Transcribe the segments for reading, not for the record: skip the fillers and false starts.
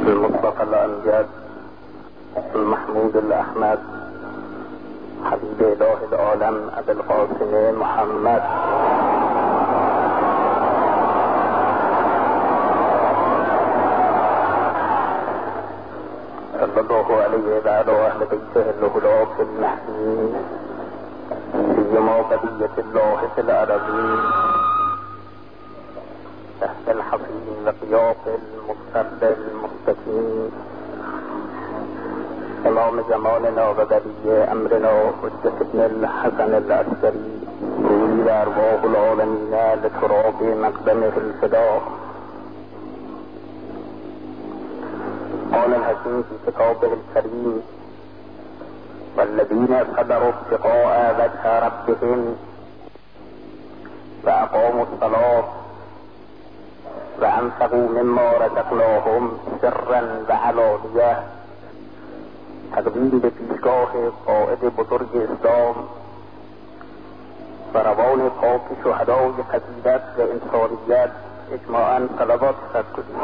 المصطفى الأمجد المحمود الأحمد حبيب إله العالم أبي القاسم محمد صلى الله عليه وعلى أهل بيته الهداة المهديين سيما بقية الله في الأرضين تحت الحصين وقياس المصطفى المستقيم امام جمالنا وبدوي امرنا حجة ابن الحسن العسكري روي ارواح العالمين لتراب مقدمه الفداء. قال الحكيم في كتابه الكريم: والذين صبروا ابتغاء وجه ربهم واقاموا الصلاة وانفقوا مما رزقناهم سرا وعلانية. تقدیم به پیشگاه قائد بزرگ اسلام و روان پاک شهدای فضیلت و انسانیت اجماعاً صلوات فرستاد کنید.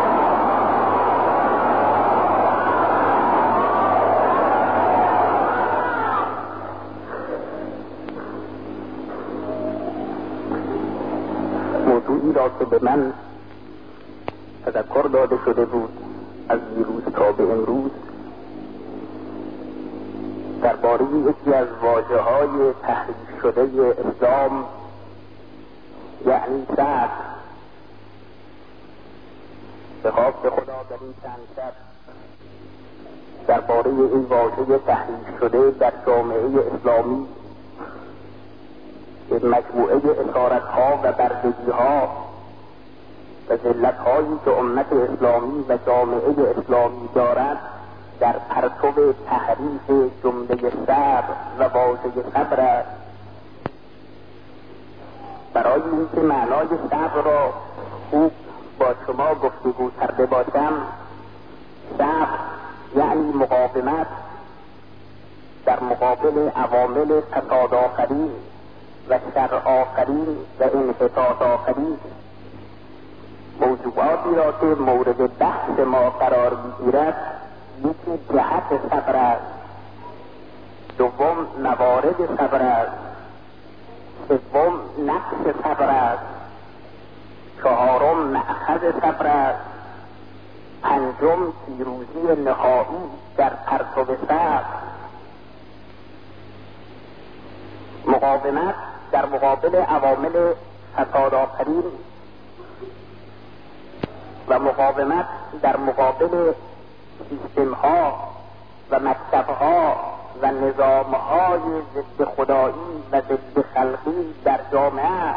موضوعی را که به من تذکر داده شده بود از دیروز تا به امروز درباره یکی از واژه‌های تحریف شده اسلام یعنی صبر به خواست خدا در این چند شب درباره این واژه تحریف شده در جامعه اسلامی به مجموعه اسارت‌ها و بردگی‌ها و ذلت‌هایی که امت اسلامی و جامعه اسلامی دارد در پرتو تحریف جمله صبر و واژه صبر است. برای اینکه معنای صبر را خوب با شما گفتگو کرده باشم، صبر یعنی مقاومت در مقابل عوامل فساد آفرین و شر آفرین و انحطاط آفرین. موضوعاتی را که مورد بحث ما قرار می‌گیرد یکی جهت صبر است، دوم موارد صبر است، سوم نقص صبر است، چهارم مأخذ صبر است، پنجم پیروزی نهایی در پرتو صبر. مقاومت در مقابل عوامل فساد آفرین و مقاومت در مقابل سیستم ها و مکتب ها و نظام های ضد خدایی و ضد خلقی در جامعه.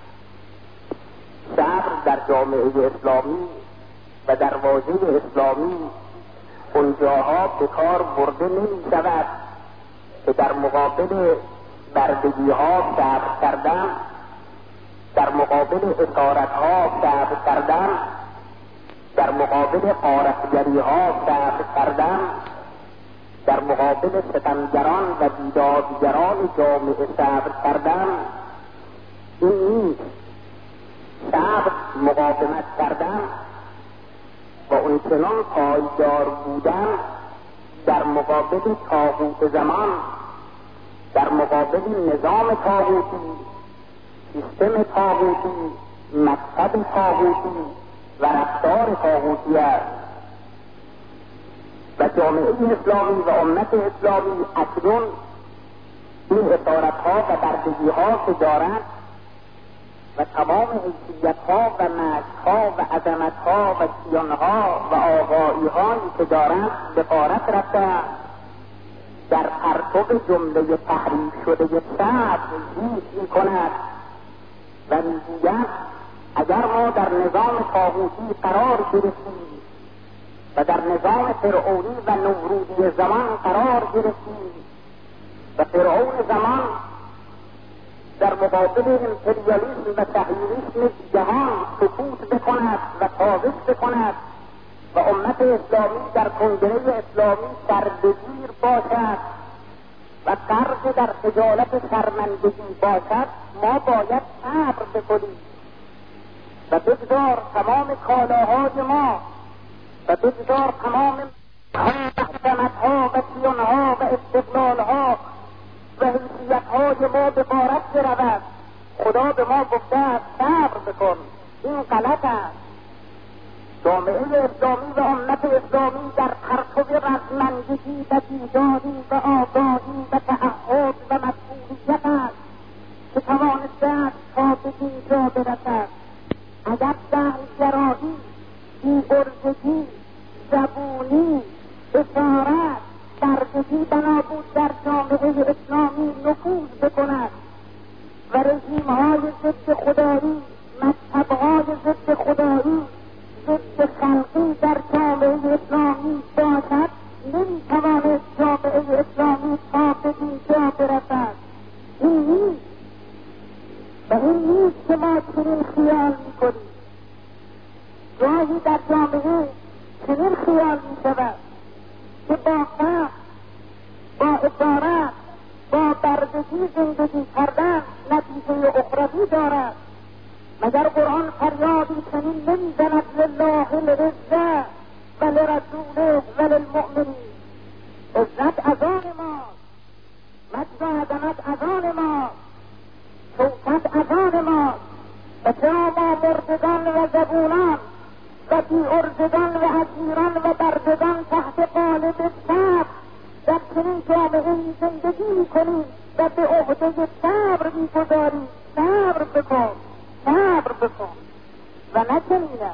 صبر در جامعه اسلامی و در واژه اسلامی اونجاها به کار برده نمی شود که در مقابل بردگی ها صبر کردن، در مقابل اسارت ها صبر کردن، در مقابل غارتگری ها صبر کردن، در مقابل ستمگران و بیدادگران جامعه صبر کردن. این نیست. صبر مقاومت کردن و اونچنان پایدار بودن در مقابل طاغوت زمان، در مقابل نظام طاغوتی، سیستم طاغوتی، مکتب طاغوتی و رفتار طاغوتی است. و جامعه اسلامی و امت اسلامی اکنون این اسارت‌ها و بردگی‌ها که دارند و تمام حیثیت‌ها و مجدها و عظمت‌ها و کیان‌ها و آقایی‌هایی که دارند به غارت رفتند، در پرتو جمله تحریف شده صبر زیست می‌کند و می‌گوید اگر ما در نظام طاغوتی قرار گرفتیم و در نظام فرعونی و نمرودی زمان قرار گرفتیم و فرعون زمان در مقابل امپریالیسم و صهیونیسم جهان سقوط بکند و تابش بکند و امت اسلامی در کنگره اسلامی سربگیر باشد و غرق در خجالت شرمندگی باشد، ما باید صبر بکنیم و بگذار تمام کالاهای ما و و بگذار تمام عظمت‌ها و سیان‌ها و استقلال‌ها و حیثیت‌های ما به بارک برود. خدا به ما گفته است صبر بکن، این غلط است. جامعه اسلامی و امت اسلامی در پرتو رزمندگی و بیداری و آگاهی و تعهد و مسئولیت است که توانسته است تا به اینجا برسد. اگر جهل‌گرایی، بی‌عرضگی، زبونی، اسارت، بردگی بنا بود در جامعه اسلامی نفوذ بکند و رژیم‌های ضد خدایی، مذهب‌های ضد خدایی، ضد خلقی در جامعه اسلامی باشد، نمی‌تواند جامعه اسلامی تا به اینجا برسد. این نیست و این نیست که ما چنین خیال می‌کنیم. گاهی در جامعه چنین خیال می‌شود که با فقر، با اسارت، با بردگی زندگی کردن نتیجه اخروی دارد. مگر قرآن فریادی چنین نمی‌زند لله العزة ولرسوله وللمؤمنین؟ عزت از آن ماست، مجد و عظمت از آن ماست، شوکت از آن ماست. و چرا ما مردگان و زبونان و بی‌عرضگان و اسیران و بردگان تحت قالب صبر در چنین جامعه‌ای زندگی می‌کنیم و به عهده صبر می‌گذاریم؟ صبر بکن، صبر بکن. و نه چنینه.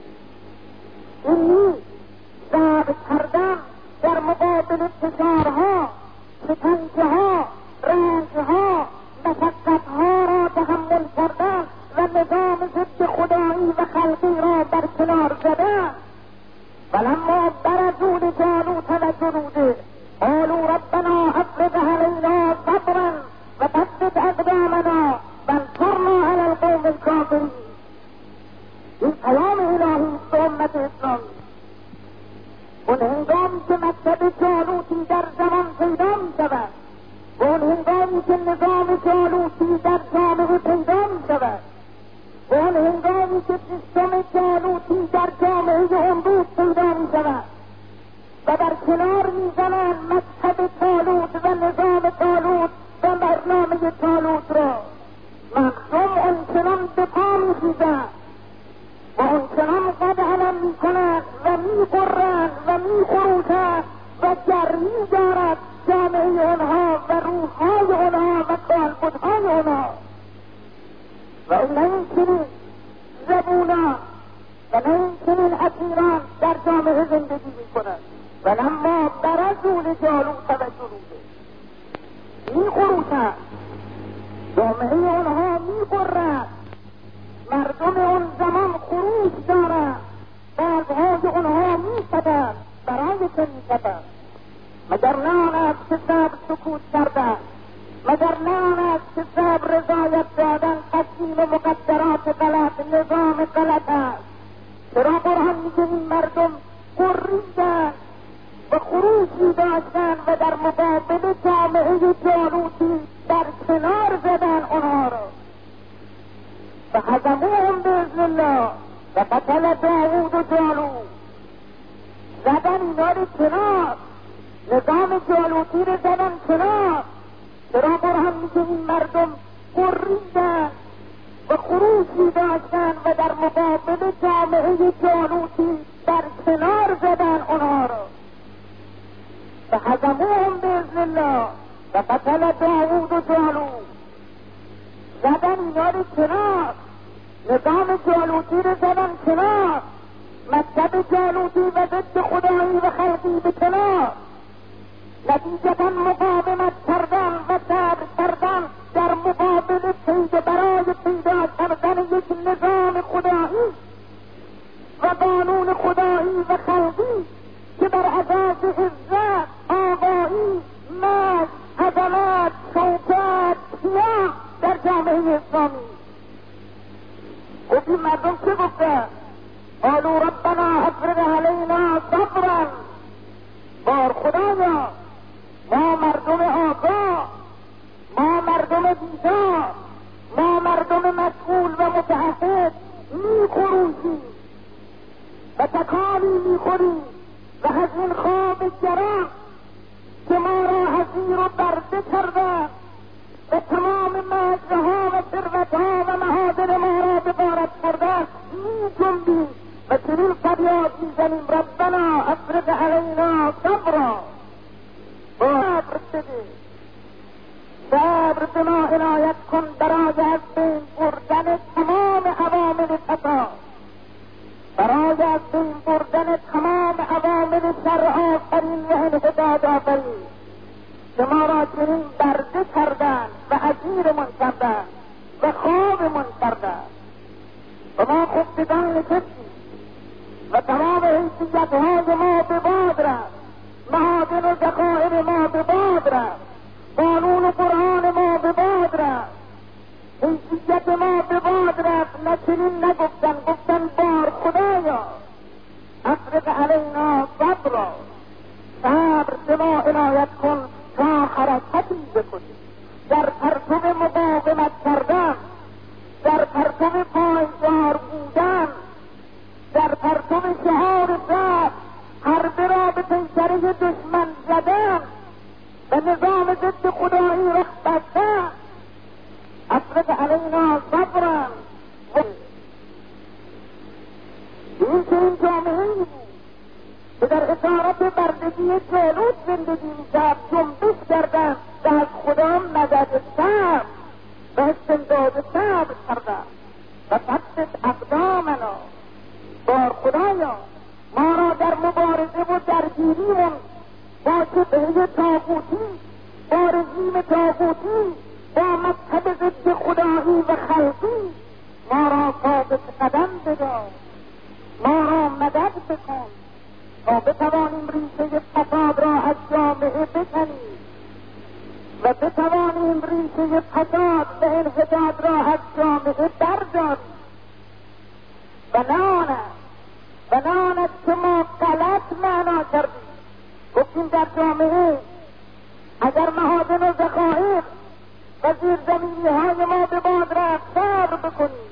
این نیست. صبر کردن در مقابل فشارها، شکنجه‌ها، رنج‌ها، مشقت‌ها را تحمل کردن و نظام ضد خدایی و خلقی را در کنار زدن. ولما برزوا لجالوت و جنوده قالوا ربنا افرغ علينا صبرا وثبت اقدامنا وانصرنا على القوم الكافرين. این پیام الهی به امت اسلامی. اون هنگامی که مکتب جالوتی در زمان پیدا می شود و اون هنگامی که نظام جالوتی در جامعه پیدا می شود و اون هنگامی که سیستم جالوتی در جامعه امروز پیدا می شود و در کنار می زنند مکتب طالوت و نظام طالوت و برنامه طالوت را، مردم آنچنان به پا می خیزند و آنچنان قد علم می کنند و می قرند و می خروشند و گرمی دارد جامعه آنها و روحهای آنها و کالبدهای آنها. و نه این چنین زبونان و نه این چنین اسیران در جامعه زندگی می کنند. و لما برزوا لجالوت و جنوده می خروشند، جامعه آنها می قرند، مردم آن زمان خروش دارند، قلبهای آنها می سپند. برای چه می سپند؟ مگر نه آن است که صبر سکوت کردن؟ مگر نه آن است که صبر رضایت دادن تسلیم مقدرات غلط، نظام غلط است؟ چرا قرآن میگه این مردم قریدن و خروشی داشتن و در مقابل جامعه جالوتی در کنار زدن آنها را و هزموهم باذن الله و قتل داوود و جالوت. زدن اینا رو کنار، نظام جالوتی رو زدن کنار. چرا قرآن میگه این مردم قریدن و خروشی داشتن و در مقابل جامعه جالوتی در کنار زدن آنها را و هزموهم باذن الله و قتل داوود و جالوت. زدن اینا رو کنار، نظام جالوتی رو زدن کنار، مکتب جالوتی و ضد خدایی و خلقی به کنار. نتیجتا مقاومت کردن و صبر کردن در مقابل برای پیدا کردن یک نظام خدایی و قانون خدایی و خلقی که بر اساس عزت، آقایی، مجد، عظمت، شوکت، سیاه در جامعه اسلامی. خب این مردم چه گفتن؟ قالوا ربنا افرغ علینا صبرا. بار خدایا، ما مردم آگاه، ما مردم بیدار، ما مردم مسئول و متعهد می خروشیم و تکانی می تنفری و از این خواب گران که ما را حزیر و برده کردن و تمام مجدها و ثروتها و محاضر ما را به غارت بردن می جنبیم و چنین فریاد میزنیم ربنا افرغ علینا صبرا، صبر بده، صبر به ما عنایت کن برای از بین بردن تمام عوامل فساد، برای از بین بردن تمام عوامل شر آفرین و انحطاط آفرین که ما را چنین برده کردن و اسیرمان کردن و خوابمان کردن و ما خفتگان نشستیم و تمام حیثیتهای ما به باد رفت، معادن و ذخایر ما به باد رفت، قانون و قرآن ما به باد رفت، حیثیت ما به باد رفت. نه چنین نگفتن، گفتن بار خدایا افرغ علینا صبرا، صبر به ما عنایت کن تا حرکتی بکنیم در پرتو مقاومت کردن، در پرتو پایدار بودن، در پرتو شعار صبر حربه را به پیکره دشمن زدن و نظام ضد خدایی رخ بستن. افرغ علینا صبرا. این که این جامعه بود که در اطاعت بردگی جالوت زندگی میکرد، جنبش کردن و از خدا مدد صبر و استمداد صبر کردن و ثبت اقدامنا. بار خدایا ما را در مبارزه و درگیریمون با شبهه طاغوتی، با رژیم طاغوتی، با مذهب ضد خدایی و خلقی ما را ثابت قدم بدار، ما را مدد بکن تا بتوانیم ریشه فساد را از جامعه بکنیم و بتوانیم ریشه فساد و انحطاط را از جامعه برداریم. و نه آنست که ما غلط معنا کردیم، گفتیم در جامعه اگر معادن و ذخایر و زیرزمینی های ما به باد رفت صبر بکنیم،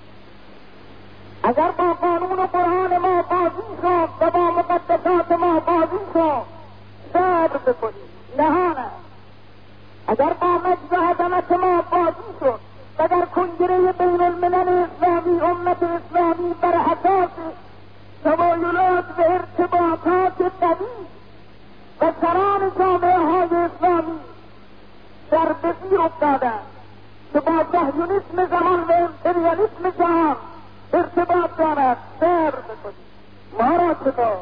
اگر با قانون و قرآن ما بازی شد و با مقدسات ما بازی شد صبر بکنیم. نهانه اگر با مجد و عظمت ما بازی شد و در کنگره بین الملل اسلامی امت اسلامی بر اساس تمایلات و ارتباطات قوی و سران جامعه های اسلامی در بسیر افتادن که با صهیونیسم زمان و امپریالیسم جهان ارتباط دارد، صبر بکنید. ما را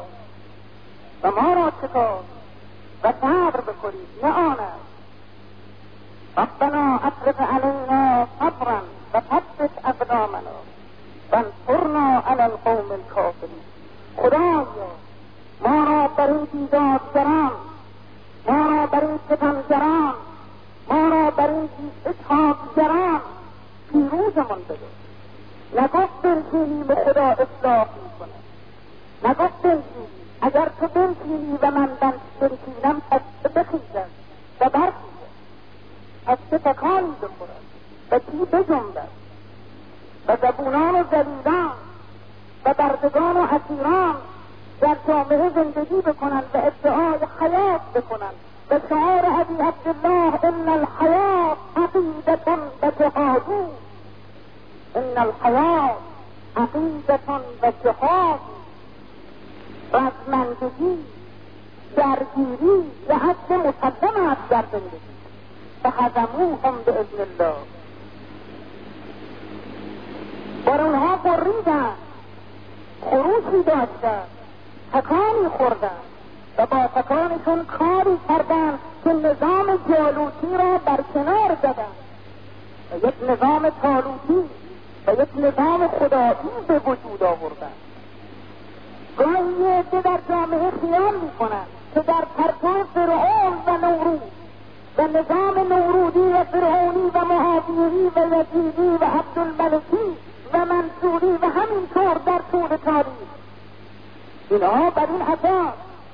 چطور و صبر بکنید. نه آنست ربنا افرغ علینا صبرا و ثبت اقدامنا وانصرنا علی القوم الکافرین. خدایا ما را بر این بیدادگران، ما را بر این ستمگران، ما را بر این اتحادگران پیروزمان بده. نگفت بنشینی و خدا اصلاح میکنه، نگفت بنشینی اگر تو بنشینی و من بنشینم پس بخیزد و برخیزد، پس چه تکانی بخورد و چی بجنبد و زبونان و ذلیلان و بردگان و اسیران در جامعه زندگی بکنند و ادعای حیات بکنند و شعار ابی عبدالله ان الحیات عقیدة و جهاد، ان الحیات عقیدة و جهاد، رزمندگی، درگیری و حد مسلم است در زندگی. فهزموهم باذن الله، بر اونها بریدن، خروشی داشتن، تکانی خوردن و با تکانشون کاری کردن که نظام جالوتی را برکنار زدن و یک نظام طالوتی و یک نظام خدایی به وجود آوردن. گاهی یه عده در جامعه خیال میکنن که در پرتو فرعون و نوروز و نظام نوروزی و فرعونی و معاویه‌ای و یزیدی و عبدالملکی و منصوری و همینطور در طول تاریخ اینها بر این اساس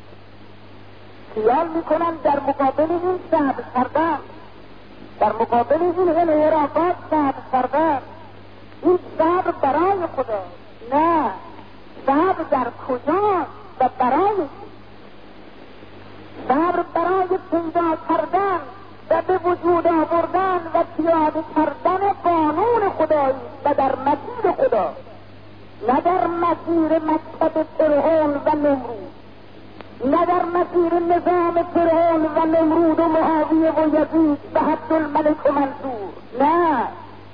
خیال میکنن در مقابل این صبر کردن، در مقابل این انحرافات صبر کردن، این صبر برای خدا. نه، صبر در کجاست؟ و برای صبر برای پیدا کردن و به وجود آوردن و پیاده کردن قانون خدایی و در مسیر خدا، نه در مسیر مکتب فرعون و نمرود، نه در مسیر نظام فرعون و نمرود و معاویه و یزید و عبدالملک و منصور. نه،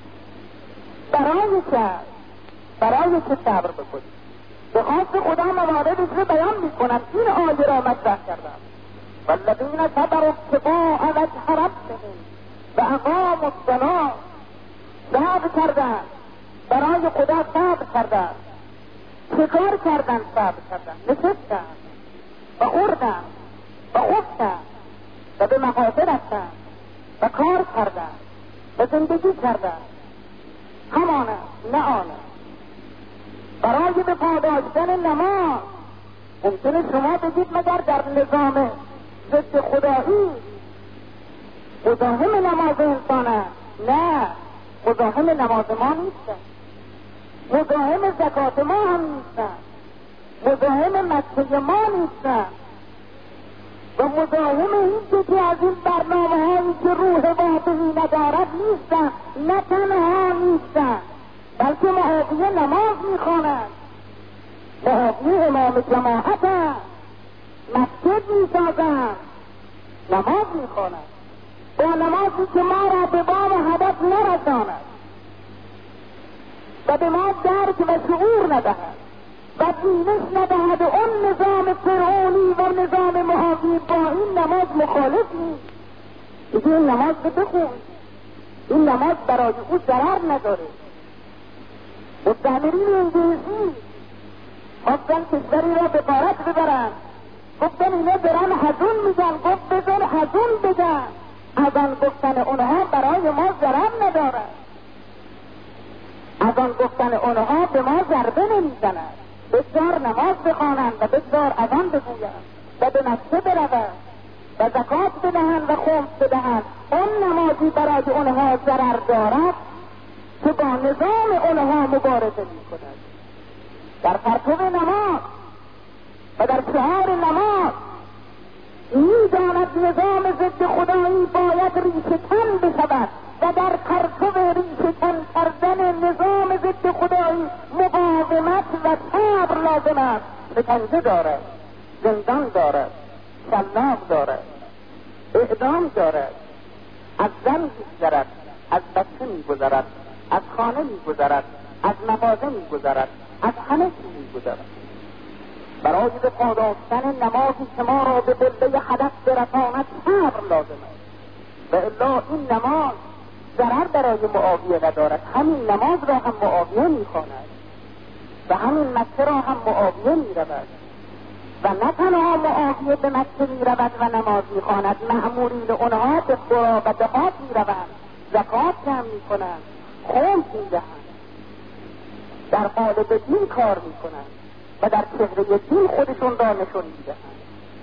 برای که صبر بکنید. به خاص خدا مواردش رو بیان میکنم. این آیه را مطرح کردم: والذین صبروا ابتغاء وجه ربهم و اقاموا الصلاة. صبر کردن، برای خدا صبر کردن. چه کار کردن؟ صبر کردن، نشستن و خوردن و خفتن و به مقاصد رفتن و کار کردن و زندگی کردن. همانه نه آنه. برای به پا داشتن نماز ممکنه شما بگید مگر در نظام ضد خدایی مزاحم نماز انسانه. نه، مزاحم نماز ما نیستن، مزاحم زکات ما هم نیستن، مزاحم مکه ما نیستن و مزاحم این که از این برنامه هایی که روح واقعی ندارد نیستن. نه تنها نیستن، بلکه معاویه نماز میخواند، معاویه امام جماعت است، مسجد میسازند، نماز میخواند، با نمازی که ما را به بام هدف نرساند و به ما درک و شعور ندهد و بینش ندهد. اون نظام فرعونی و نظام معاویه با این نماز مخالف نیست. دیگه این نماز رو بخون، این نماز برای او ضرر نداره. مستعمرین انگلیسی خواستن کشوری را به غارت ببرن، گفتن اینا برن هزون میگن. گفت بزن هزون بگن، از آن گفتن اونها برای ما ضرر ندارد، از آن گفتن اونها به ما ضربه نمیزند. بسیار نماز بخوانند و بسیار اذان بگویند و به مسجد بروند و زکات بدهند و خمس بدهند. اون نمازی برای اونها ضرر دارد که با نظام اونها مبارزه میکند. در پرتو نماز و در شعار نماز میداند نظام ضد خدایی باید ریشه‌کن بشود و در پرتو ریشه‌کن کردن نظام ضد خدایی مقاومت و صبر لازم است. شکنجه دارد، زندان دارد، شلاق دارد، اعدام دارد، از زن میگذرد، از بچه میگذرد، از خانه میگذرد، از مغازه میگذرد، از همه چیز میگذرد. برای به پا داشتن نمازی که ما را به قله هدف برساند صبر لازم است و الا این نماز ضرر برای معاویه ندارد. همین نماز را هم معاویه میخواند و همین مکه را هم معاویه میرود و نه تنها معاویه به مکه میرود و نماز میخواند، مأمورین اونها به قرى و دهات میروند، زکات جمع میکنند، خمس میدهند، در قالب دین کار میکنند و در چهره دین خودشون را نشون میدهند.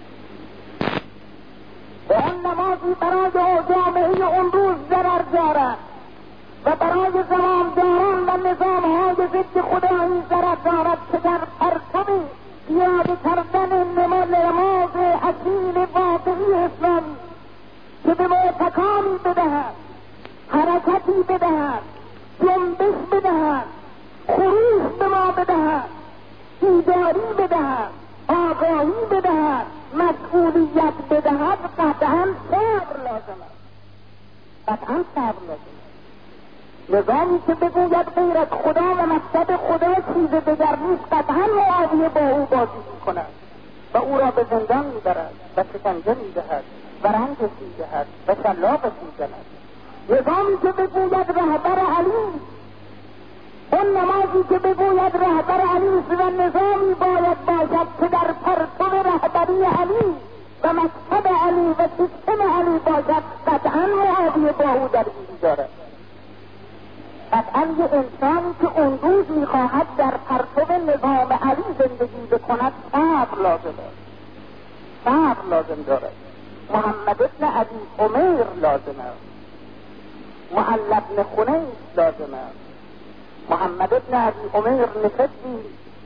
و آن نمازی برای جامعه اون روز ضرر دارد و برای زمامداران و نظامهای ضد خدایی ضرر دارد که در پرتو پیاده کردن نماز اصیل واقعی اسلامی که به ما تکانی بدهد، حرکتی بدهد، جنبش بدهد، خروش به ما بدهد، بیداری بدهد، آگاهی بدهد، مسئولیت بدهد، قطعا صبر لازم است. قطعا صبر لازم است. نظامی که بگوید غیر از خدا و مقصد خدا چیز دیگر نیست، قطعا معاویه با او بازی میکند و او را به زندان میبرد و شکنجه میدهد و رنجش میدهد و شلاقش میزند. نظامی که بگوید رهبر علی، اون نمازی که بگوید رهبر علی و نظامی باید باشد که در پرتو رهبری علی و مکتب علی و سیستم علی باشد، قطعا معاویه با او درگیری دارد. قطعا یه انسانی که اون روز میخواهد در پرتو نظام علی زندگی بکند صبر لازم است، صبر لازم دارد. محمد ابن ابی عمیر لازم است، معل ابن خنیس لازم است. محمد ابن ابی عمیر نشستی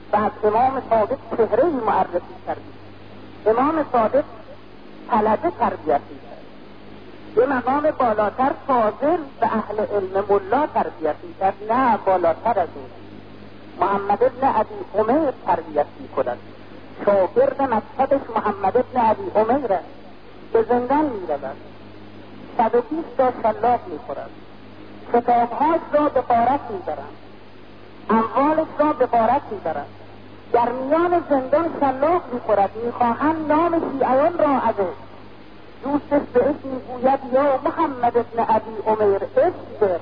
و از امام صادق چهره معرفی کردیم. امام صادق طلبه تربیتی کرد، به مقام بالاتر فاضل و اهل علم ملا تربیتی کرد، نه بالاتر از اون. محمد ابن ابی عمیر تربیتی کند، شاگرد مکتبش محمد ابن ابی عمیر به زندان می رود، 120 تا شلاق می خورد، کتابهاش را به غارت می برند، اموالش را به غارت می برند، در میان زندان شلاق می خورد، می خواهند نام شیعیان را ازش. دوستش بهش می گوید یا محمد ابن ابی عمیر اصبر،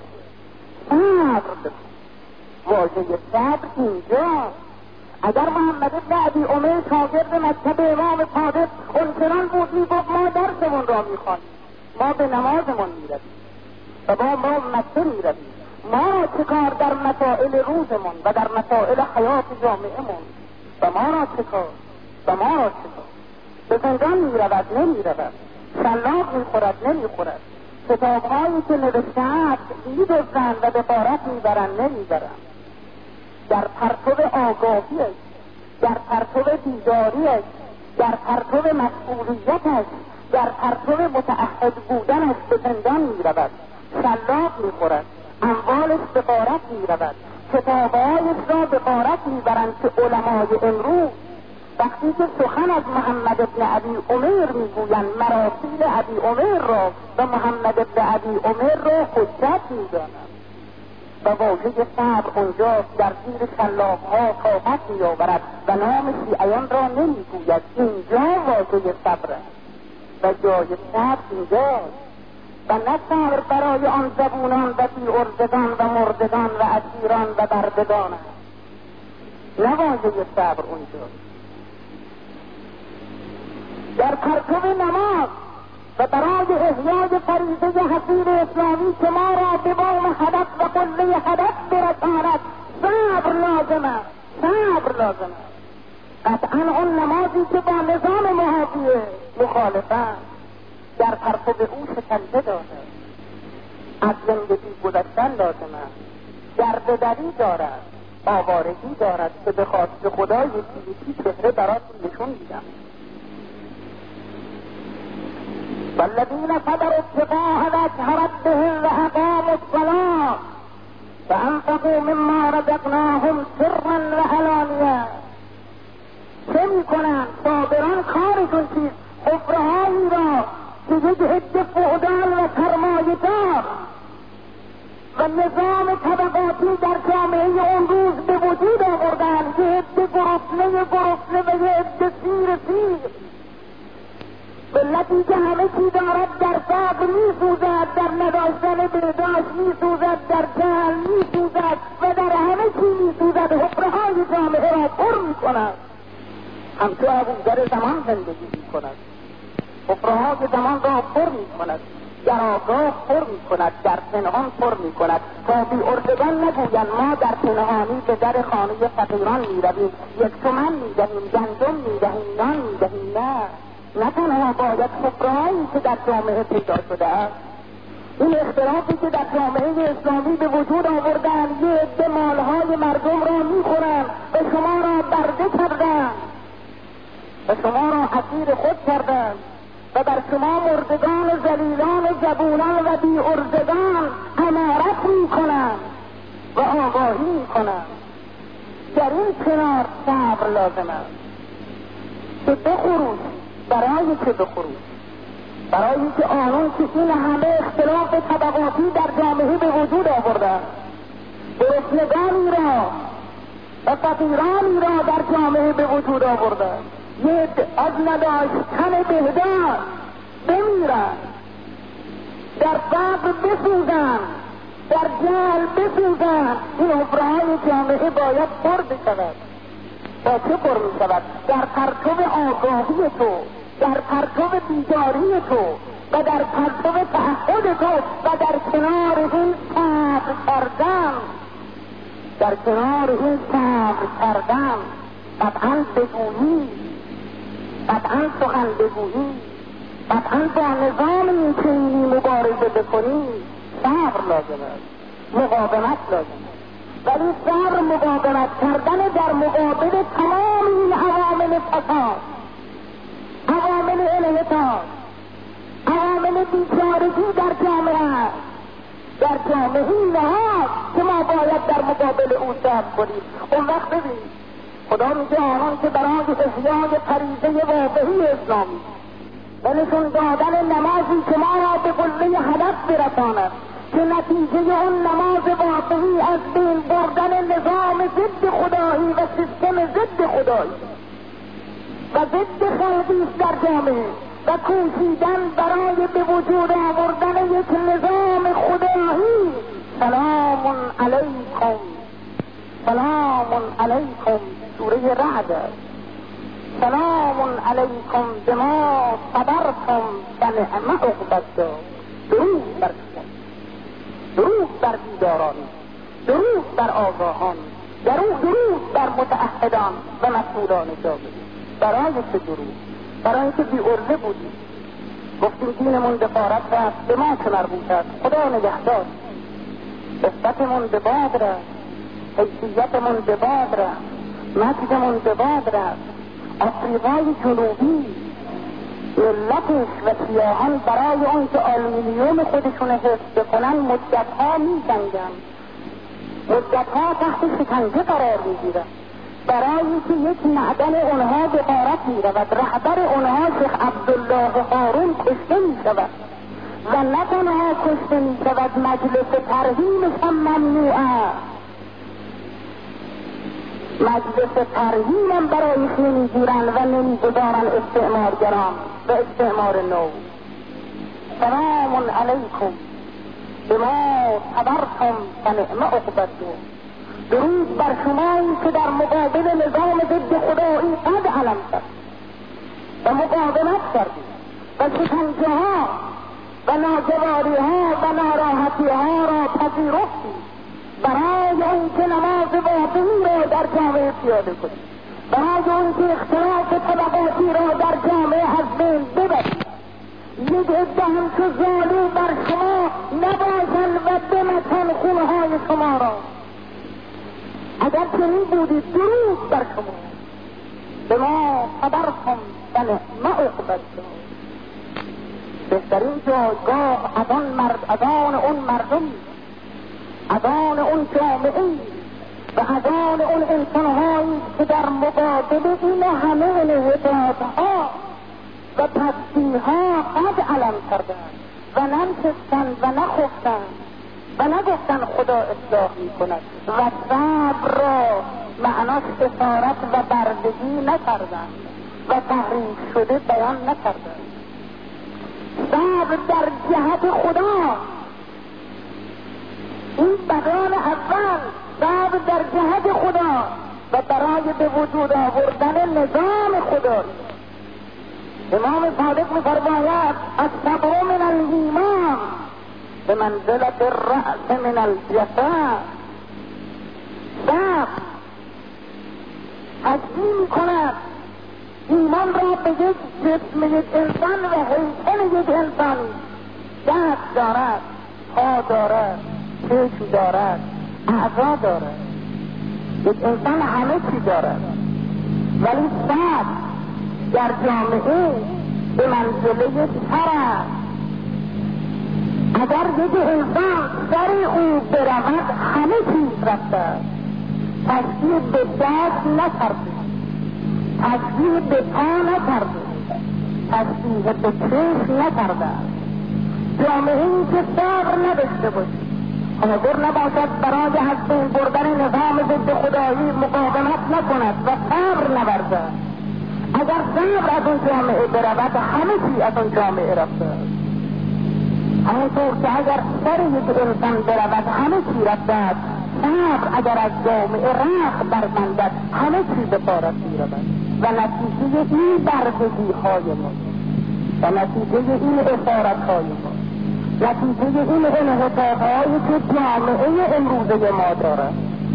صبر. واژه صبر اینجا. اگر محمد ابن ابی عمیر شاگرد مکتب امام صادق اونچنان بود میگفت ما درسمون را میخوانیم، ما به نمازمون میرویم و ما مکتب میرویم، ما چه کار در مسائل روزمون و در مسائل حیات جامعهمون، و ما را چه کار و ما را چه کار. به زندان میرود نمیرود، شلاق میخورد نمیخورد، کتابهایی که نوشته است میدزدند و به غارت میبرند نمیبرند. در پرتو آگاهیش، در پرتو بیداریش، در پرتو مسئولیتش، در پرتو متعهد بودنش به زندان میرود، شلاق میخورد، اموالش به غارت میرود، کتابهایش را به غارت میبرند که علمای امروز وقتی که سخن از محمد ابن ابی عمیر میگویند مراسیل ابی عمیر را و محمد ابن ابی عمیر را حجت میدانند و واژه صبر اونجا در زیر شلاق‌ها طاقت می‌آورد و نام شیعیان را نمیگوید. اینجا واژه صبر و جای صبر اینجاست و نه صبر برای آن زبونان و بی‌عرضگان و مردگان و اسیران و بردگان است، نه واژه صبر اونجاست. در پرتو نماز و برای احیای فریضه حسین اسلامی که ما را به بام هدف و قله هدف برساند صبر لازم است، صبر لازم است. قطعا اون نمازی که با نظام محافیه مخالفت در پرتو او شکنجه دارد، از زندگی گذشتن لازم است، درددری دارد، آوارگی دارد که به خاطر خدا یکی چهره براتون نشون میدم. والذین صبروا ابتغاء وجه ربهم وأقاموا الصلاة وأنفقوا مما رزقناهم سرا وعلانیة. چه میکنند صابران؟ کارشون چیست؟ حفرهایی را که یک عده فعدال و سرمایه‌دار و نظام طبقاتی در جامعه اون روز به وجود آوردند، یه عده گرسنه و یه عده سیر، ملتی که همه چی دارد در فقر میسوزد، در نداشتن بهداشت میسوزد، در جهل میسوزد و در همه چی میسوزد، حفره‌های جامعه را پر میکند. همچو ابوذر زمان زندگی میکند، حفره‌های زمان را پر میکند، در آگاه پر میکند، در پنهان پر میکند، تا بی‌عرضگان نگویند ما در پنهانی به در خانه فقیران میرویم، 1 تومن میدهیم، گندم میدهیم، نان میدهیم. نه تنها باید حفرهایی که در جامعه پیدا شده است، این اختلافی که در جامعه اسلامی به وجود آوردن، یه عده مالهای مردم را میخورن و شما را برده کردن و شما را اسیر خود کردن و بر شما مردگان ذلیلان زبونان و بی‌عرضگان امارت میکنن و آگاهی میکنن. در این کنار صبر لازم است که بخروش. برای چه بخروش؟ برای که آنون که این همه اختلاف طبقاتی در جامعه به وجود آورده، گرسنگانی را و فقیرانی را در جامعه به وجود آورده، یک از نداشتن بهداشت بمیرن، در فقر بسوزن، در جهل بسوزن. این حفره‌های جامعه باید پر بشود. با چه پر میشود؟ در پرتو آگاهی تو، در پرتو بیداری تو و در پرتو تعهد تو و در کنار این صبر کردن، در کنار این صبر کردن قطعا بگویی، قطعا سخن بگویی، قطعا با نظام این چنینی مبارزه بکنی. صبر لازم است، مقاومت لازم است. ولی صبر مقاومت کردن در مقابل تمام این عوامل فساد، عوامل انحطاط، عوامل بیچارگی در جامعه، در جامعه اینها که ما باید در مقابل او صبر کنیم. اون وقت ببین خدا میگه آنان که برای احیای فریضه واقعی اسلامی و نشون دادن نمازی که ما را به قله هدف برساند که نتیجه اون نماز واقعی از بین بردن نظام ضد خدایی و سیستم ضد خدایی و ضد خلقی در جامعه و کوشیدن برای به وجود آوردن یک نظام خدایی. سلام علیکم، سلام علیکم، سوره رعد. سلام علیکم بما صبرتم فنعم عقبی الدار. درود بر شما، درود بر بیداران، درود بر آگاهان، درود بر متعهدان و مسئولان جامعه. برای چه درود؟ برای اینکه بی عرضه بودیم، گفتیم دینمون به غارت رفت، به ما چه مربوط است، خدا نگهدار، عفتمون به باد رفت، حیثیتمون به باد رفت، مجدمون به باد رفت. آفریقای جنوبی ملتش و سیاهان برای اون که آلومینیوم خودشون حفظ بکنن مدتها می‌جنگن، مدتها تحت شکنجه قرار میگیرن برای که یک معدن اونها به غارت میرود. رهبر اونها شیخ عبدالله هارون کشته میشود و نه تنها کشته میشود، مجلس ترحیمش هم ممنوعه. مجلس ترحیم هم برایش نمیگیرن و نمیگذارن استعمارگران و استعمار نو. سلام علیکم بما صبرتم فنعم عقبی الدار. درود بر شمایی که در مقابل نظام ضد خدایی قد علم کرد و مقاومت کردید و شکنجه ها و ناگواری ها و ناراحتی ها را پذیرفتید برای اون که نماز واقعی را در جامعه پیاده کنید، برای اون که اختلاف طبقاتی را در جامعه از بین ببرید. یک عده همچو ظالم بر شما نباشند و بمتن خونهای شما را. اگر چنین بودید درود بر شما، به ما صبرتم فنعم عقبی الدار. بهترین جایگاه از آن اون مردم، از آن اون جامعه و از آن اون انسانهایی که در مقابل این همه انحطاطها و تبدیلها قد علم کردند و ننشستند و نخفتند و نگفتن خدا اصلاح می کند و صبر را معناش اسارت و بردگی نکردن و تحریف شده بیان نکردن. صبر در جهت خدا، این بیان اول، صبر در جهت خدا و برای به وجود آوردن نظام خدا. امام صادق می فرماید الصبر من الایمان به منزلت الرأس من الجسد. صبر تجزیه کند ایمان را به یک جسم یک انسان و هیکل یک انسانی. دست دارد، پا دارد، چشم دارد، اعضا دارد، یک انسان همه چی دارد، ولی صبر در جامعه به منزله سر است. اگر یک انسان سر او برود همه چیز رفته، تشبیه به دست نکرده، تشبیه به پا نکرده، تشبیه به چشم نکرده. جامعه این که صبر نداشته باشد، حاضر نباشد برای از بین بردن نظام ضد خدایی مقاومت نکند و صبر نورزد. اگر صبر از اون جامعه برود همه چیز از اون جامعه رفته. همونطور که اگر سر یک انسان برود همه چی رفته، صبر اگر از جامعه رخ بربندد همه چیز به پارت می‌رود و نتیجه این بردگی های ما و نتیجه این اسارت های ما، نتیجه این انحطاط هایی که جامعه امروزه ما دارد،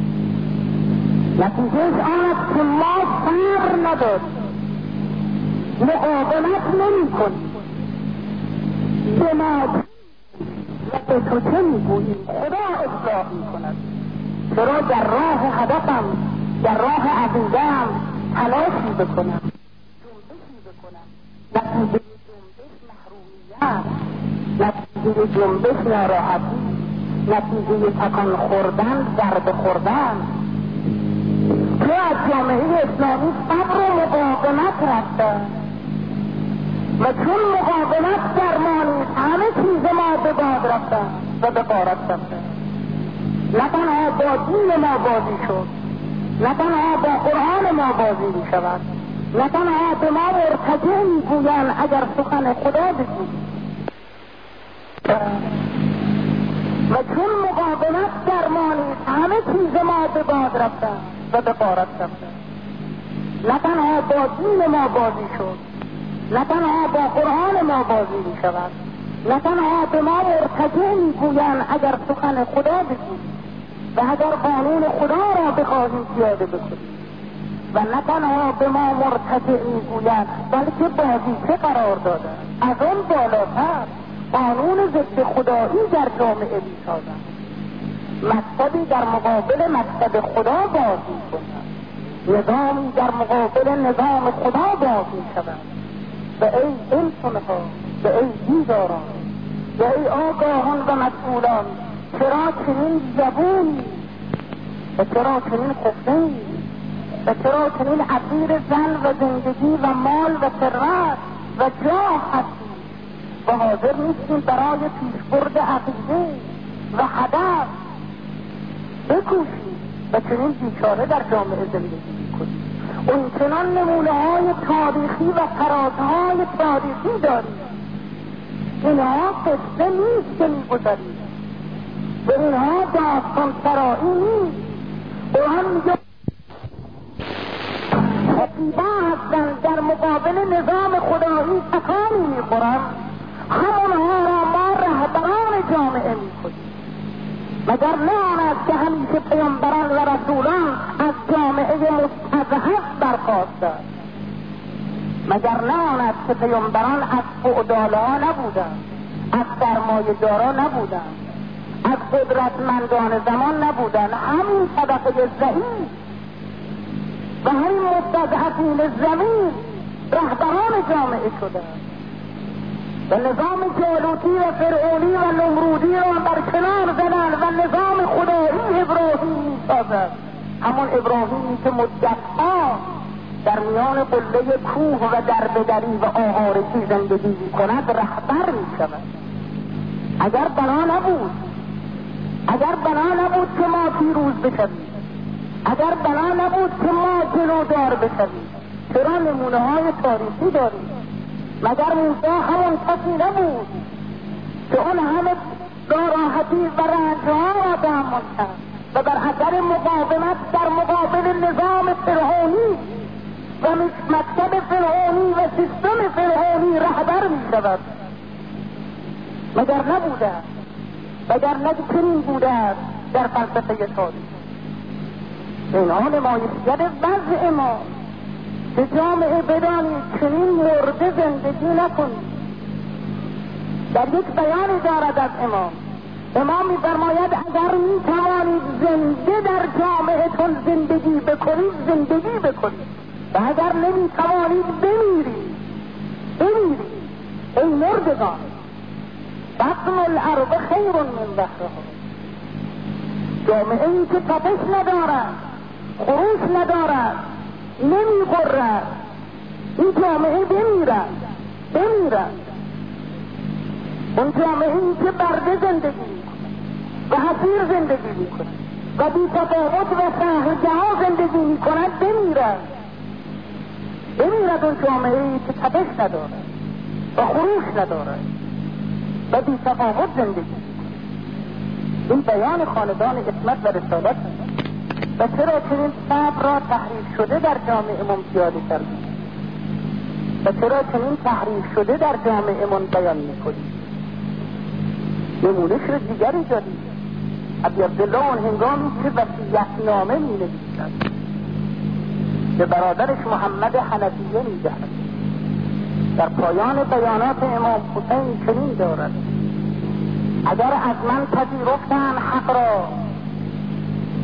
نتیجه آن است که ما صبر نداریم، مقاومت نمی کنیم، به ما و به تو چه میگوییم؟ خدا اصلاح میکند. چرا در راه هدفم، در راه عقیده‌ام تلاشی بکنم، جنبشی بکنم؟ نتیجه جنبش محرومیت، نتیجه جنبش ناراحتی، نتیجه تکان خوردن، ضربه خوردن. تو از جامعه اسلامی صبر و مقاومت رفتن و چون مقاومت درمانی همه چیز ما به باد رفتن و به غارت رفتن. نه تنها با دین ما بازی شد، نه تنها با قرآن ما بازی می شود، نه تنها به ما مرتجع می گویند اگر سخن خدا بگویی. و چون مقاومت درمانی همه چیز ما به باد رفتن و به غارت رفتن. نه تنها با دین ما بازی شد، نه تنها با قرآن ما بازی می شود، نه تنها به ما مرتجع می گویند اگر سخن خدا بگویی و اگر قانون خدا را بخواهیم پیاده بکنیم، و نه تنها به ما مرتجع می گویند بلکه بازیچه قرار دادند. از آن بالاتر قانون ضد خدایی در جامعه می سازند، مکتبی در مقابل مکتب خدا باز می کنند، نظامی در مقابل نظام خدا باز می شود. و ای انسانها و ای دیداران و ای آگاهان و مسئولان، چرا چنین زبونی و چرا چنین خفته‌ای و چرا چنین اسیر زن و زندگی و مال و ثروت و جاه هستید و حاضر نیستیم برای پیشبرد عقیده و هدف بکوشید و چنین بیچاره در جامعه زندگی کنید. اون چنان نمونه های تاریخی و فرازهای تاریخی دارید. اینها قصه نیست که میگذارید و اینها داستان سرایی نیست. قرآن میگه حقیبا هستند در مقابل نظام خدایی تکانی میخورند، همونها را ما رهبران جامعه میکنیم. مگر نه آن است که همیشه پیامبران و رسولان از جامعه مستضعف برخاستند؟ مگر نه آن است که پیامبران از فئودال‌ها نبودند، از سرمایه‌دارا نبودند، از قدرتمندان زمان نبودند؟ همین طبقه ضعیف و همین مستضعفین زمین رهبران جامعه شدند و نظام جالوتی و فرعونی و نمرودی را برکنار زدند و نظام خدایی ابراهیم می‌سازد. همون ابراهیمی که مدت‌ها در میان قله کوه و دربدری و آوارگی زندگی می‌کند رهبر می‌شود. اگر بنا نبود که ما پیروز بشویم، اگر بنا نبود که ما جلودار بشویم، چرا نمونه‌های تاریخی داریم؟ مگر موسی همون کسی نبود که اون همه ناراحتی و رنج‌ها را تحمل کرد و بر اثر مقاومت در مقابل نظام فرعونی و مکتب فرعونی و سیستم فرعونی رهبر می شود؟ مگر نبوده؟ مگر نچنین بوده در فلسفه تاریخ؟ اینها نمایشگر وضع ما که جامعه بدانید چنین مرده زندگی نکنید. در یک بیانی دارد از امام می‌فرماید اگر می‌توانید زنده در جامعه‌تون زندگی بکنید و اگر نمی‌توانید بمیرید ای مردگان. بطن الارض خیر من ظهرها. جامعه‌ای که تپش ندارد، خروش ندارد، نمی‌غرد، این جامعه بمیرد. اون جامعه‌ای که برده زندگی می‌کنه و حسیر زندگی می‌کنه و بی تفاوت و سهل‌جها زندگی می‌کند بمیرد اون جامعه‌ای که تپش ندارد و خروش ندارد و بی تفاوت زندگی می‌کنه. این بیان خاندان عصمت و رسالت و چرا چنین صبر را تحریف شده در جامعه‌مون پیاده کردیم و چرا چنین تحریف شده در جامعه‌مون بیان می‌کنیم؟ نمونش رو دیگری داریم. ابی عبدالله اون هنگامی که وصیت‌نامه می‌نویسد به برادرش محمد حنفیه می‌دهد، در پایان بیانات امام حسین چنین دارد: اگر از من پذیرفتند حق را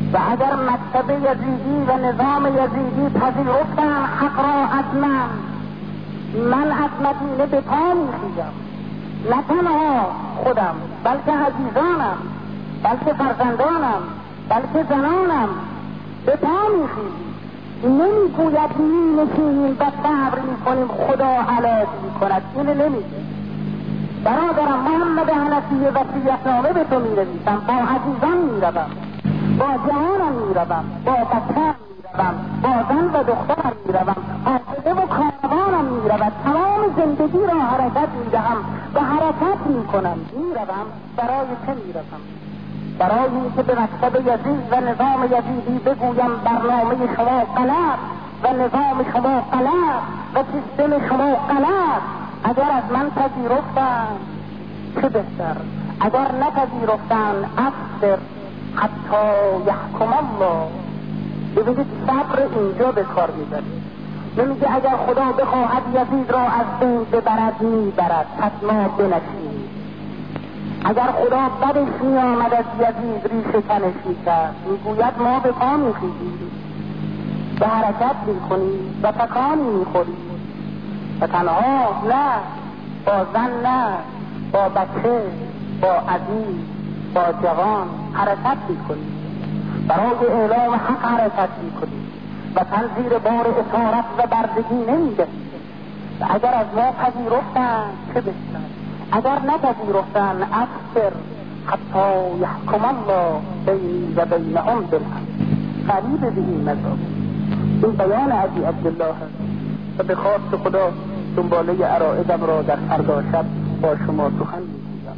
و اگر مکتب یزیدی و نظام یزیدی پذیرفتن حق را از من از مدینه به پا میخیزم، نه تنها خودم بلکه عزیزانم، بلکه فرزندانم، بلکه زنانم به پا میخیزیم. نمیگوید نشینیم و صبر میکنیم خدا علاج میکند، اینه نمیگه. برادرم محمد حنفی وصیت‌نامه به تو می‌نویسم، با عزیزان میروم، با جهانم میروم، با بچه‌ام میروم، با زن و دخترم میروم، عاقبه و کاروانم میرود، تمام زندگی را حرکت میدهم و حرکت میکنم. میروم برای چه میروم؟ برای اینکه به مکتب یزید و نظام یزیدی بگویم برنامه شما غلط و نظام شما غلط و سیستم شما غلط. اگر از من پذیرفتن چه بهتر، اگر نپذیرفتن افسر حتی یحکم الله. ببینید صبر اینجا به کار میبرید. نمیگه اگر خدا بخواهد یزید را از بین ببرد میبرد، پس ما بنشینیم. اگر خدا بدش میآمد از یزید ریشه کنش میکرد، میگوید ما به پا میخیزیم، به حرکت میکنیم و تکانی میخوریم و تنها نه، با زن نه، با بچه، با عزیز، با جوان حرکت میکنیم، برای اعلام حق حرکت میکنیم و تن زیر بار اسارت و بردگی نمیدهیم. و اگر از ما پذیرفتن چه بهتر، اگر نپذیرفتن افسر حتی یحکم الله بینی و بینهم بالحق. قریب به این مذهب این بیان ابی عبدالله هست و به خواست خدا دنباله عرائدم را در فردا شب با شما سخن میگویم.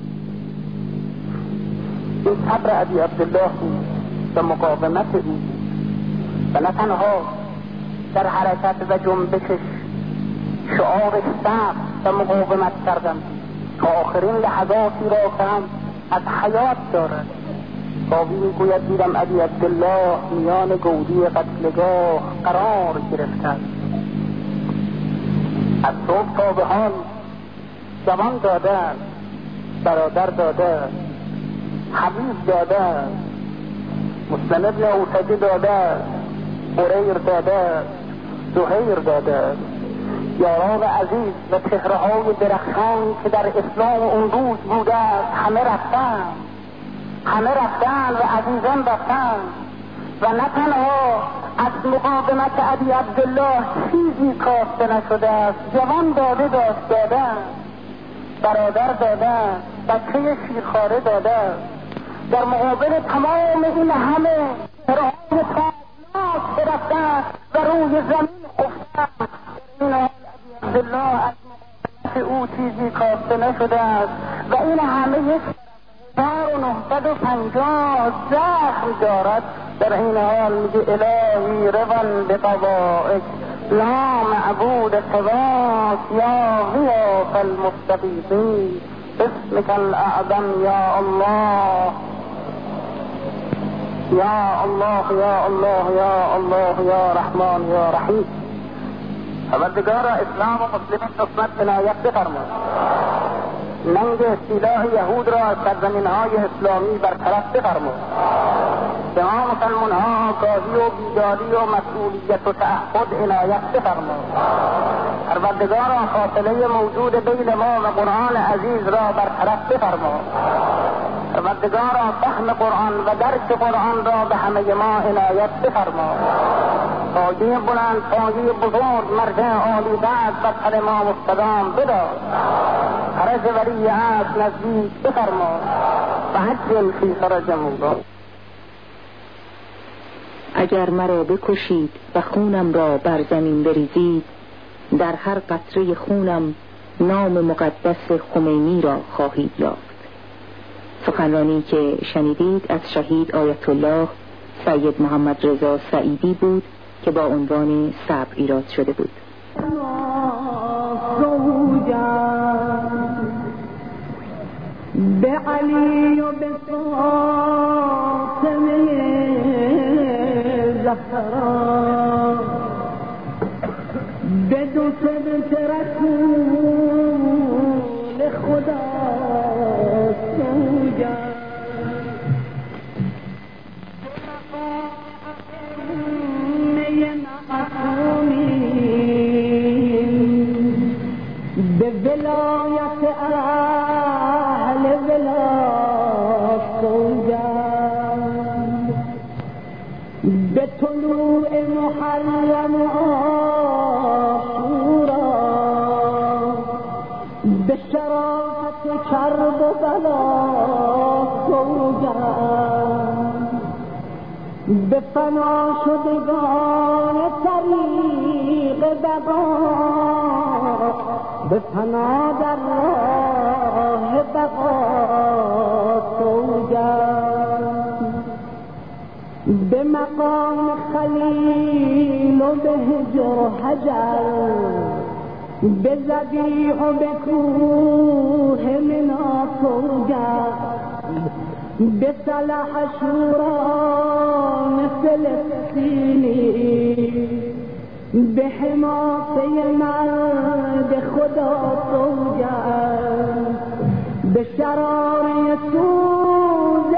این صبر ابی عبدالله بود و مقاومت او و نه تنها در حرکت و جنبشش شعار صبر و مقاومت کردم تا آخرین لحظاتی را که هم از حیات دارد. راوی میگوید دیدم ابی عبدالله میان گودی قتلگاه قرار گرفته، از صبح تا به حال جوان داده، برادر داده، حبیب داده، مسلم ابن اوسجی داده، بریر داده، زهیر داده، یاران عزیز و چهره‌های درخشانی که در اسلام اون روز بوده همه رفتن و عزیزان رفتن و نه تنها از مقاومت ابی عبدالله چیزی کاسته نشده است. جوان داده دادن، برادر داده، بچه شیرخواره داده، در مقابل تمام این همه چهره‌های تابناک که رفتن و روی زمین خفتن. این حال ابی عبدالله از مقاومت او چیزی کاسته نشده است و این همه 1950 زخم دارد. در این حال میگه الهی روان به قضائک لا معبود سواک یا غیاث المستغیثین اسمک الاعظم یا الله یا الله یا الله یا الله یا رحمان یا رحیم. پروردگار اسلام و مسلمین نصرت عنایت بفرما. ننگ سلاح یهود را از سرزمین‌های اسلامی برطرف بفرما. به ما مسلمان‌ها آگاهی و بیداری و مسئولیت و تعهد عنایت بفرما. پروردگارا فاصله موجود بین ما و قرآن عزیز را برطرف بفرما. پروردگارا فهم قرآن و درک قرآن را به همه ما عنایت بفرما. پایه بلند، پایه بزرگ، مرجع عالی بعد و سر ما مستدام بدار. فرج ولی عهد نزدیک بفرما و عجل فی فرج مولا. اگر مرا بکشید و خونم را بر زمین بریزید، در هر قطره خونم نام مقدس خمینی را خواهید یافت. سخنرانی که شنیدید از شهید آیت الله سید محمد رضا سعیدی بود که با عنوان صبر ایراد شده بود. به علی و به فاطمه زهرا به دو بنت رسول خدا سوگند. به ولایت اهل ولایت سوگند به طلوع محرم عاشورا به شرافت کرب و بلا سوگند به فنا شدگان طریق بقا به فنا در راه بقا سوگند به مقام خلیل و به هجر و حجر به ذبیح و به کوه منا سوگند به صلح شوران فلسطینی به حماسه مرد خدا سوگند به شراره سوز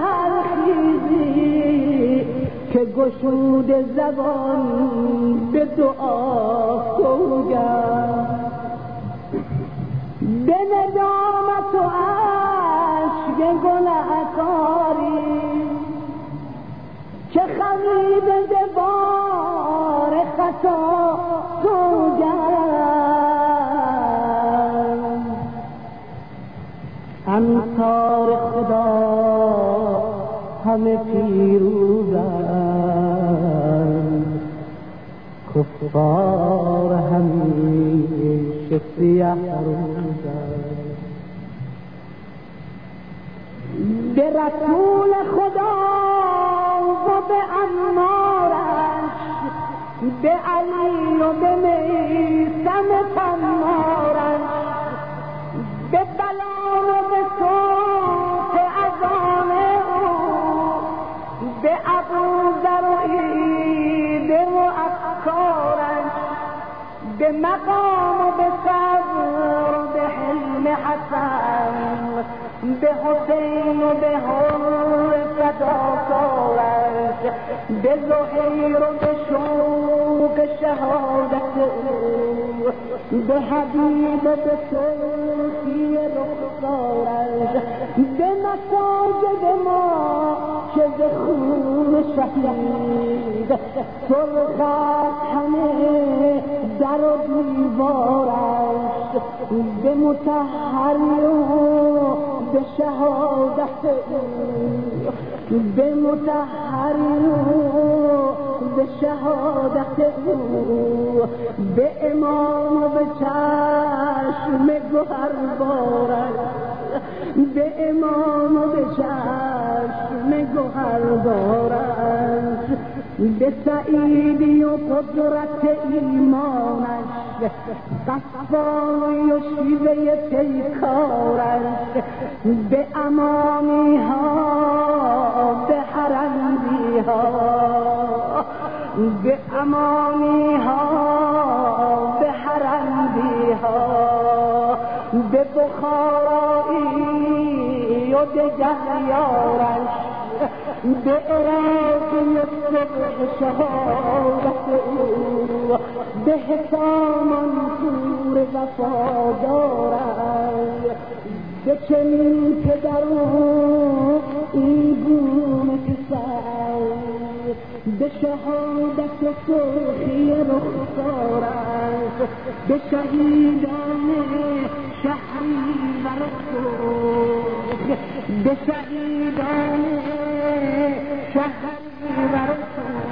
سحرخیزی که گشود زبان به دعا سوگند به ندامت و عشق گنهکاری که خمیده بار خطا سوگند انصار خدا همه پیروزند کفار همیشه سیه روزند به رسول خدا و به عمارش به علی و به میثم تمارش به بلال و به صوت اذان او به ابوذر و عید و افکارش به مقام و به صبر و به حلم حسن به حسین و به حر فداکارش به زهیر و به شوق شهادت او به حبیب و به سرخی رخسارش به مساجد ما که ز خون شهید سرخ همه در و دیوارش به مطهری و به شهادت او به مطهری و به شهادت او به امام و به چشم گوهر بارش به امام و به چشم گوهر بارش به سعیدی و قدرت ایمانش قصفایی و شیوه پیکارش به امامی ها به حرندی ها به امامی ها به حرندی ها به بخارایی و دگر یارش به عراقی و صبح شهادت او به حسامان پور وفادارش به چنین که در او این گونه پسر به شهادت و سرخی رخسارش به شهیدان شهری و رسول به شهیدان شهری و رسول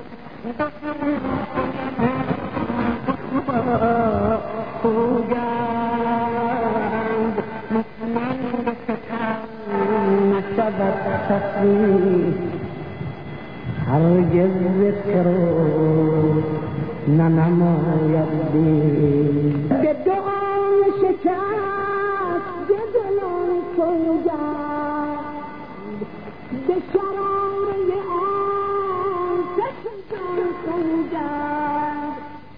خوگند مطمئن به ستم نشود تصویر هرگز ذکر ننماید دید به دعای شکست به دلان سوگند به شراره آتش جان سوگند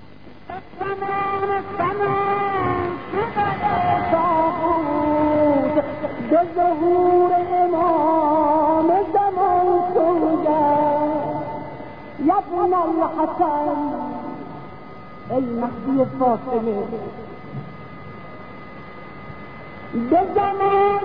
زمان شدن طاغوت به ظهور امام زمان سوگند یبن الحسن ای مهدی فاطمه به زمان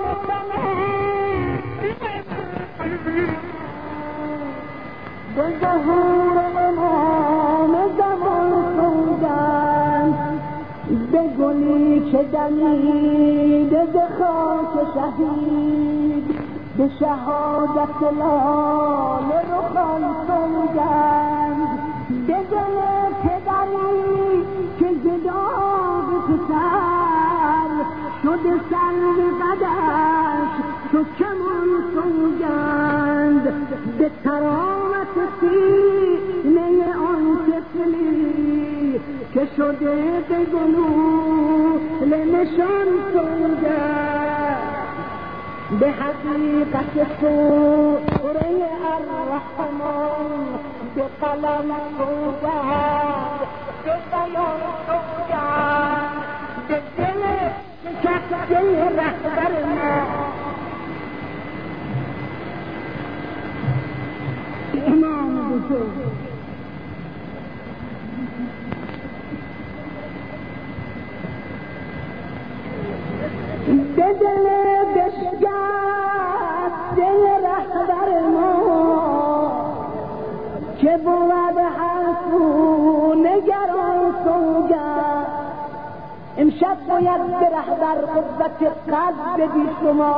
به ظهور امام زمان سوگند، به گلی که دمیده به خاک شهید، به شهادت لال رخان سوگند، به دل پدری که زداغ پسر شده سر قدش تو کمان سوگند، به ترامت سینه آن طفلی که شده به گلوله نشان سوگند، به حقیقت سوره الرحمن به قلم سوگند، به بیان سوگند، به دل شکسته رهبر ما امام بزرگ. به دل بشکسته رهبر ما که بود هر سو نگران سوگند، امشب باید به رهبر قوت قلب بدی شما،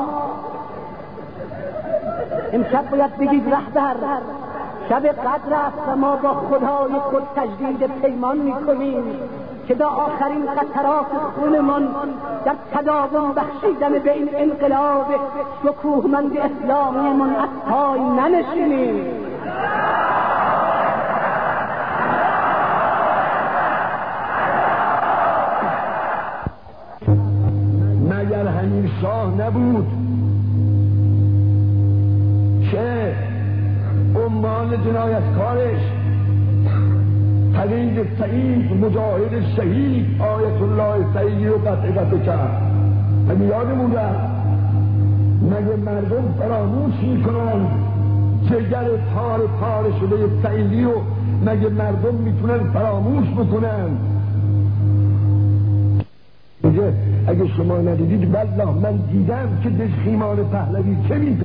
امشب باید بگید رهبر شب قدر است و ما با خدای خود تجدید پیمان میکنیم که در آخرین قطرات خونمان در تداوم بخشیدن به این انقلاب شکوهمند اسلامی من از پای ننشینیم. مگر همین شاه نبود که عمال جنایتکارش فرید سعید مجاهد شهید آیت الله سعیدی رو قطع کرد؟ مگه یادمون رفت؟ مگه مردم فراموش میکنن جگر پاره شده سعیدی رو؟ مگه مردم میتونن فراموش بکنن؟ اگه شما ندیدید والله من دیدم که دشخیمان پهلوی چه میده.